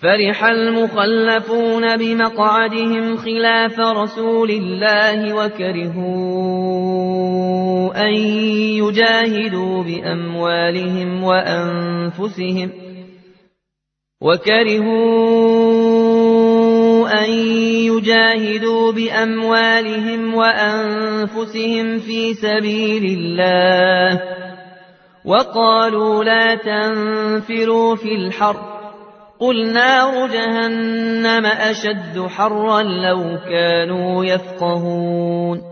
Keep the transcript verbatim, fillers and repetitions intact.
فرح المخلفون بمقعدهم خلاف رسول الله وكرهوا أن يجاهدوا بأموالهم وأنفسهم وكرهوا أن يجاهدوا بأموالهم وأنفسهم في سبيل الله وقالوا لا تنفروا في الحر قل نار جهنم أشد حرا لو كانوا يفقهون